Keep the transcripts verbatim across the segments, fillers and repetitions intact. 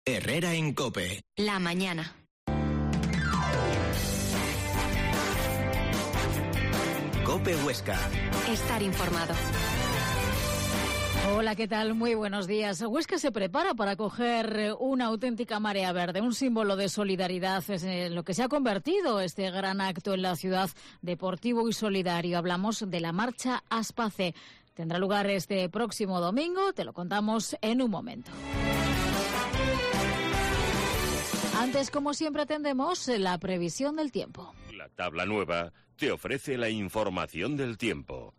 Herrera en COPE. La mañana. COPE Huesca. Estar informado. Hola, ¿qué tal? Muy buenos días. Huesca se prepara para acoger una auténtica marea verde, un símbolo de solidaridad, es en lo que se ha convertido este gran acto en la ciudad, deportivo y solidario. Hablamos de la marcha Aspace. Tendrá lugar este próximo domingo, te lo contamos en un momento. Antes, como siempre, atendemos la previsión del tiempo. La tabla nueva te ofrece la información del tiempo.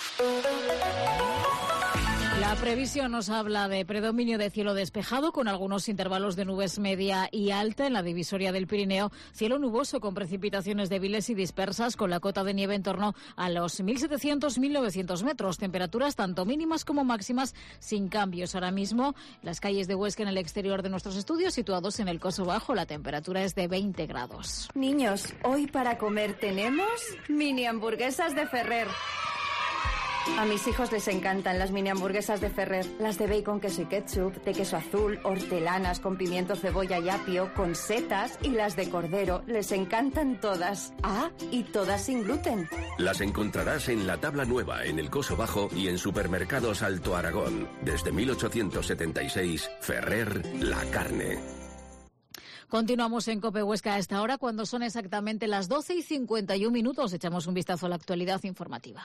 La previsión nos habla de predominio de cielo despejado con algunos intervalos de nubes media y alta en la divisoria del Pirineo, cielo nuboso con precipitaciones débiles y dispersas con la cota de nieve en torno a los mil setecientos a mil novecientos metros, temperaturas tanto mínimas como máximas sin cambios. Ahora mismo las calles de Huesca en el exterior de nuestros estudios situados en el Coso Bajo, la temperatura es de veinte grados. Niños, hoy para comer tenemos mini hamburguesas de Ferrer. A mis hijos les encantan las mini hamburguesas de Ferrer, las de bacon, queso y ketchup, de queso azul, hortelanas con pimiento, cebolla y apio, con setas, y las de cordero. Les encantan todas. Ah, y todas sin gluten. Las encontrarás en la tabla nueva, en el Coso Bajo y en Supermercados Alto Aragón. Desde mil ochocientos setenta y seis, Ferrer, la carne. Continuamos en COPE Huesca a esta hora, cuando son exactamente las doce y cincuenta y un minutos. Echamos un vistazo a la actualidad informativa.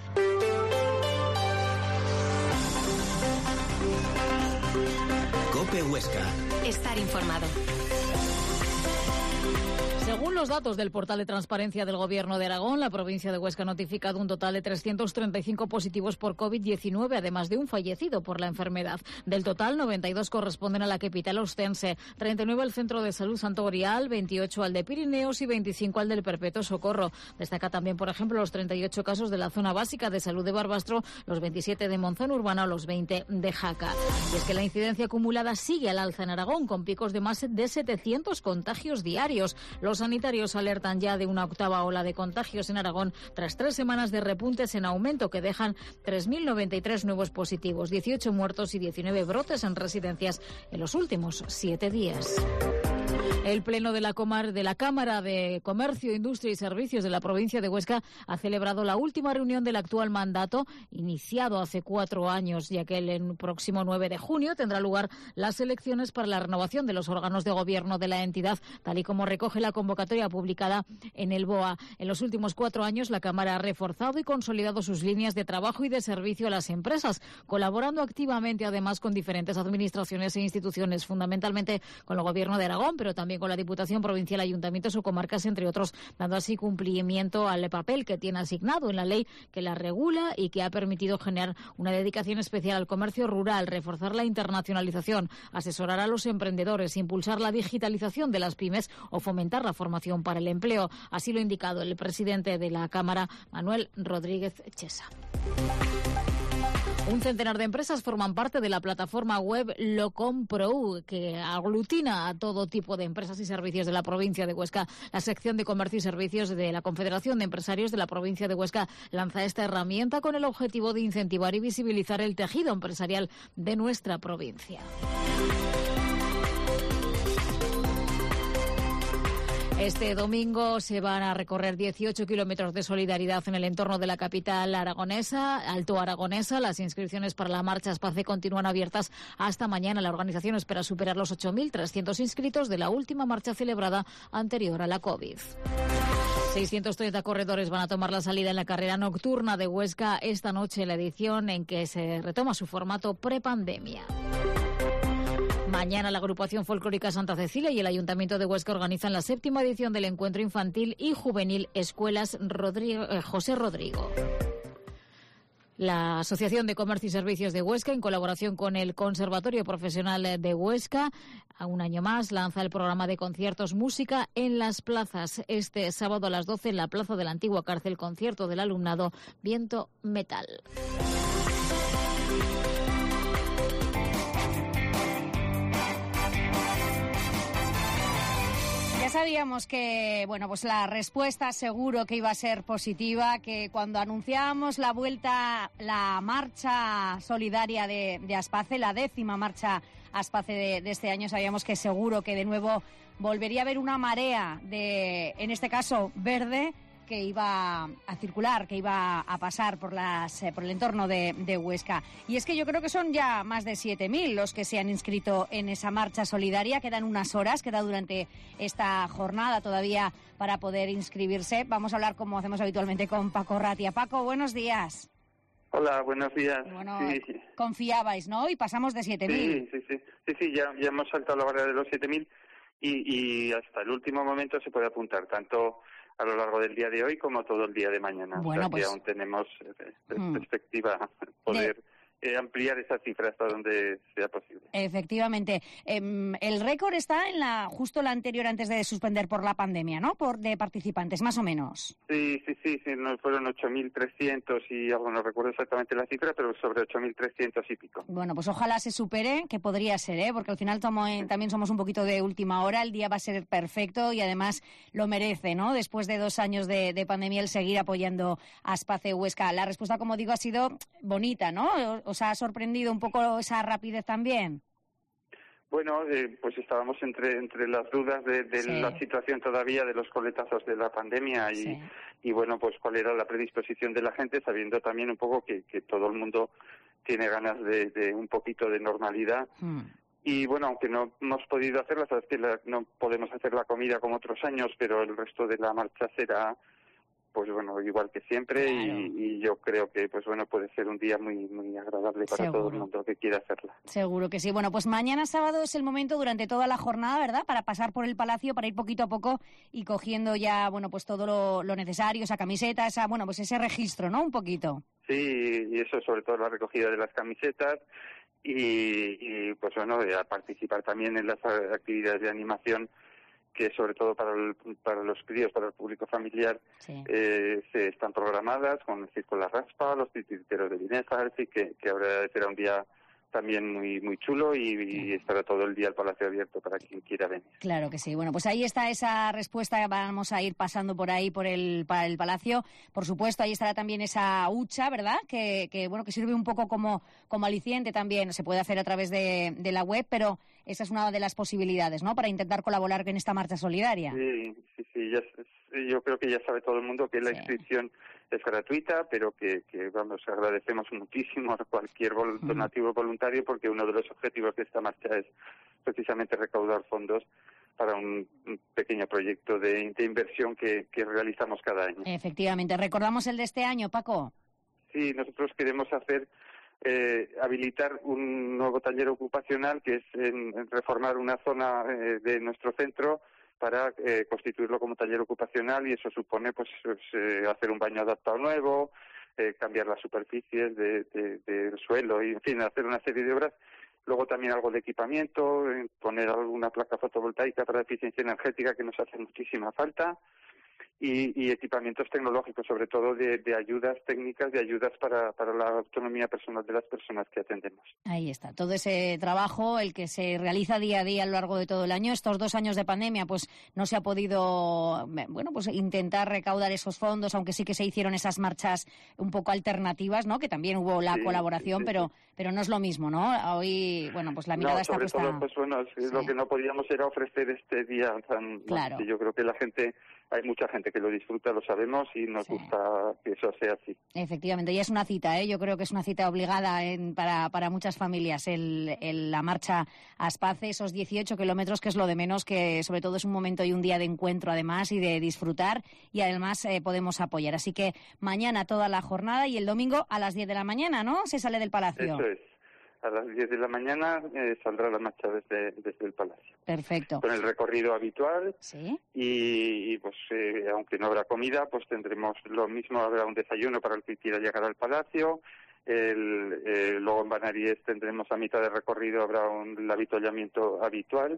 COPE Huesca. Estar informado. Según los datos del portal de transparencia del Gobierno de Aragón, la provincia de Huesca ha notificado un total de trescientos treinta y cinco positivos por COVID diecinueve, además de un fallecido por la enfermedad. Del total, noventa y dos corresponden a la capital ostense, treinta y nueve al Centro de Salud Santo Grial, veintiocho al de Pirineos y veinticinco al del Perpetuo Socorro. Destaca también, por ejemplo, los treinta y ocho casos de la zona básica de salud de Barbastro, los veintisiete de Monzón Urbana o los veinte de Jaca. Y es que la incidencia acumulada sigue al alza en Aragón, con picos de más de setecientos contagios diarios. Los sanitarios alertan ya de una octava ola de contagios en Aragón tras tres semanas de repuntes en aumento que dejan tres mil noventa y tres nuevos positivos, dieciocho muertos y diecinueve brotes en residencias en los últimos siete días. El Pleno de la, Comar, de la Cámara de Comercio, Industria y Servicios de la provincia de Huesca ha celebrado la última reunión del actual mandato, iniciado hace cuatro años, ya que el próximo nueve de junio tendrá lugar las elecciones para la renovación de los órganos de gobierno de la entidad, tal y como recoge la convocatoria publicada en el B O A. En los últimos cuatro años, la Cámara ha reforzado y consolidado sus líneas de trabajo y de servicio a las empresas, colaborando activamente además con diferentes administraciones e instituciones, fundamentalmente con el Gobierno de Aragón, pero también con la Diputación Provincial, ayuntamientos o comarcas, entre otros, dando así cumplimiento al papel que tiene asignado en la ley que la regula y que ha permitido generar una dedicación especial al comercio rural, reforzar la internacionalización, asesorar a los emprendedores, impulsar la digitalización de las pymes o fomentar la formación para el empleo. Así lo ha indicado el presidente de la Cámara, Manuel Rodríguez Chesa. Un centenar de empresas forman parte de la plataforma web Locomprou, que aglutina a todo tipo de empresas y servicios de la provincia de Huesca. La sección de Comercio y Servicios de la Confederación de Empresarios de la provincia de Huesca lanza esta herramienta con el objetivo de incentivar y visibilizar el tejido empresarial de nuestra provincia. Este domingo se van a recorrer dieciocho kilómetros de solidaridad en el entorno de la capital aragonesa, Alto Aragonesa. Las inscripciones para la marcha Aspace continúan abiertas hasta mañana. La organización espera superar los ocho mil trescientos inscritos de la última marcha celebrada anterior a la COVID. seiscientos treinta corredores van a tomar la salida en la carrera nocturna de Huesca esta noche, la edición en que se retoma su formato prepandemia. Mañana la agrupación folclórica Santa Cecilia y el Ayuntamiento de Huesca organizan la séptima edición del encuentro infantil y juvenil Escuelas Rodrigo, eh, José Rodrigo. La Asociación de Comercio y Servicios de Huesca, en colaboración con el Conservatorio Profesional de Huesca, a un año más lanza el programa de conciertos Música en las Plazas. Este sábado a las doce en la plaza de la antigua cárcel, concierto del alumnado Viento Metal. Ya sabíamos que, bueno, pues la respuesta seguro que iba a ser positiva, que cuando anunciábamos la vuelta, la marcha solidaria de, de Aspace, la décima marcha Aspace de, de este año. Sabíamos que seguro que de nuevo volvería a haber una marea de, en este caso, verde, que iba a circular, que iba a pasar por las eh, por el entorno de, de Huesca. Y es que yo creo que son ya más de siete mil los que se han inscrito en esa marcha solidaria. Quedan unas horas, queda durante esta jornada todavía para poder inscribirse. Vamos a hablar, como hacemos habitualmente, con Paco Ratia. Paco, buenos días. Hola, buenos días. Bueno, sí, sí. Confiabais, ¿no? Y pasamos de siete mil. Sí, sí, sí, sí, sí, ya, ya hemos saltado la barrera de los siete mil y, y hasta el último momento se puede apuntar, tanto a lo largo del día de hoy como todo el día de mañana. Bueno, o sea, pues, que aún tenemos eh, hmm. perspectiva poder... De... Eh, ampliar esa cifra hasta donde sea posible. Efectivamente. Eh, el récord está en la justo la anterior, antes de suspender por la pandemia, ¿no? Por de participantes, más o menos. Sí, sí, sí, sí no, fueron ocho mil trescientos y algo, no recuerdo exactamente la cifra, pero sobre ocho mil trescientos y pico. Bueno, pues ojalá se supere, que podría ser, ¿eh? Porque al final tomo, eh, también somos un poquito de última hora, el día va a ser perfecto y además lo merece, ¿no? Después de dos años de, de pandemia, el seguir apoyando a Aspace Huesca. La respuesta, como digo, ha sido bonita, ¿no? ¿Os ha sorprendido un poco esa rapidez también? Bueno, eh, pues estábamos entre entre las dudas de, de sí. la situación todavía, de los coletazos de la pandemia y, sí. y bueno, pues cuál era la predisposición de la gente, sabiendo también un poco que, que todo el mundo tiene ganas de, de un poquito de normalidad. Hmm. Y bueno, aunque no hemos podido hacerla, sabes que la, no podemos hacer la comida como otros años, pero el resto de la marcha será... pues bueno, igual que siempre, claro. y, y yo creo que pues bueno puede ser un día muy muy agradable para Seguro. todo el mundo que quiera hacerla. Seguro que sí. Bueno, pues mañana sábado es el momento durante toda la jornada, ¿verdad? Para pasar por el Palacio, para ir poquito a poco y cogiendo ya, bueno, pues todo lo, lo necesario, esa camiseta, esa, bueno, pues ese registro, ¿no? Un poquito. Sí, y eso sobre todo la recogida de las camisetas y, y pues bueno, a participar también en las actividades de animación que sobre todo para el, para los críos, para el público familiar, sí. eh, se están programadas con el Circo La Raspa, los titiriteros de Binéfar, así que, que ahora será un día también muy muy chulo y, y estará todo el día el Palacio abierto para quien quiera venir. Claro que sí. Bueno, pues ahí está esa respuesta. Vamos a ir pasando por ahí, por el, para el Palacio. Por supuesto, ahí estará también esa hucha, ¿verdad? Que, que bueno, que sirve un poco como, como aliciente también. Se puede hacer a través de, de la web, pero esa es una de las posibilidades, ¿no? Para intentar colaborar en esta marcha solidaria. Sí, sí, sí. Ya, yo creo que ya sabe todo el mundo que la sí. inscripción es gratuita, pero que, que vamos, agradecemos muchísimo a cualquier vol- donativo voluntario, porque uno de los objetivos de esta marcha es precisamente recaudar fondos para un, un pequeño proyecto de, de inversión que, que realizamos cada año. Efectivamente. ¿Recordamos el de este año, Paco? Sí, nosotros queremos hacer eh, habilitar un nuevo taller ocupacional, que es en, en reformar una zona eh, de nuestro centro para eh, constituirlo como taller ocupacional, y eso supone pues, pues eh, hacer un baño adaptado nuevo, eh, cambiar las superficies de, de, del suelo y, en fin, hacer una serie de obras. Luego también algo de equipamiento, eh, poner alguna placa fotovoltaica para eficiencia energética que nos hace muchísima falta. Y, y equipamientos tecnológicos, sobre todo de, de ayudas técnicas, de ayudas para, para la autonomía personal de las personas que atendemos. Ahí está, todo ese trabajo, el que se realiza día a día a lo largo de todo el año. Estos dos años de pandemia, pues no se ha podido, bueno, pues intentar recaudar esos fondos, aunque sí que se hicieron esas marchas un poco alternativas, ¿no? Que también hubo la sí, colaboración, sí, sí, pero sí. pero no es lo mismo, ¿no? Hoy, bueno, pues la mirada no, está puesta... sobre todo, pues bueno, sí. lo que no podíamos era ofrecer este día tan... Claro. Yo creo que la gente... Hay mucha gente que lo disfruta, lo sabemos, y nos sí. gusta que eso sea así. Efectivamente, y es una cita, ¿eh? Yo creo que es una cita obligada en, para, para muchas familias, el, el, la marcha a Aspace, esos dieciocho kilómetros, que es lo de menos, que sobre todo es un momento y un día de encuentro, además, y de disfrutar, y además eh, podemos apoyar. Así que mañana toda la jornada, y el domingo a las diez de la mañana, ¿no? Se sale del Palacio. Eso es. A las diez de la mañana eh, saldrá la marcha desde, desde el Palacio. Perfecto. Con el recorrido habitual. Sí. Y, y pues, eh, aunque no habrá comida, pues tendremos lo mismo, habrá un desayuno para el que quiera llegar al Palacio. El, eh, luego en Banaries tendremos a mitad de recorrido, habrá un el avituallamiento habitual.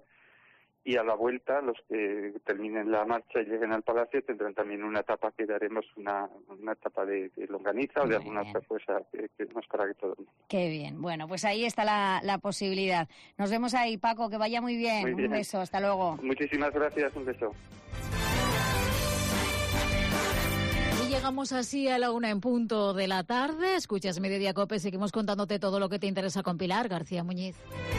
Y a la vuelta, los que terminen la marcha y lleguen al Palacio tendrán también una etapa que daremos, una, una etapa de, de longaniza o de alguna otra cosa que, que nos para que todo el mundo. Qué bien. Bueno, pues ahí está la, la posibilidad. Nos vemos ahí, Paco, que vaya muy bien. Muy bien. Un beso, hasta luego. Muchísimas gracias, un beso. Y llegamos así a la una en punto de la tarde. Escuchas Mediodía COPE, seguimos contándote todo lo que te interesa con Pilar García Muñiz.